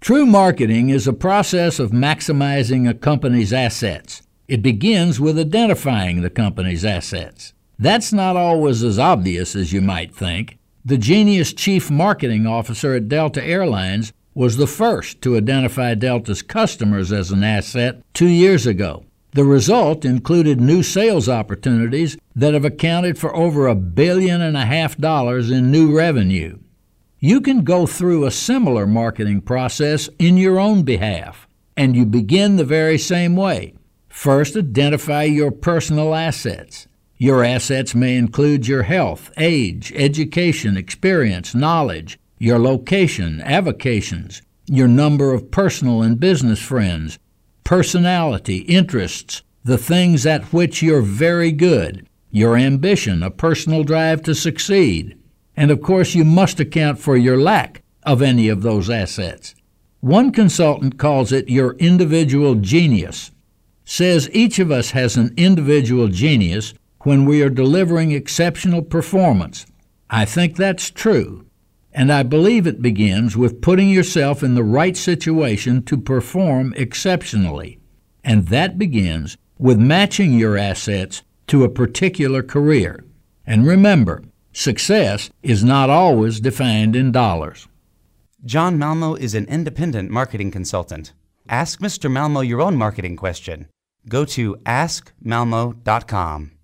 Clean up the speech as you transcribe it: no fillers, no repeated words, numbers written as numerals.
True marketing is a process of maximizing a company's assets. It begins with identifying the company's assets. That's not always as obvious as you might think. The genius chief marketing officer at Delta Airlines was the first to identify Delta's customers as an asset 2 years ago. The result included new sales opportunities that have accounted for over $1.5 billion in new revenue. You can go through a similar marketing process in your own behalf, and you begin the very same way. First, identify your personal assets. Your assets may include your health, age, education, experience, knowledge, your location, avocations, your number of personal and business friends, personality, interests, the things at which you're very good, your ambition, a personal drive to succeed. And of course, you must account for your lack of any of those assets. One consultant calls it your individual genius, says each of us has an individual genius when we are delivering exceptional performance. I think that's true, and I believe it begins with putting yourself in the right situation to perform exceptionally. And that begins with matching your assets to a particular career. And remember, success is not always defined in dollars. John Malmo is an independent marketing consultant. Ask Mr. Malmo your own marketing question. Go to askmalmo.com.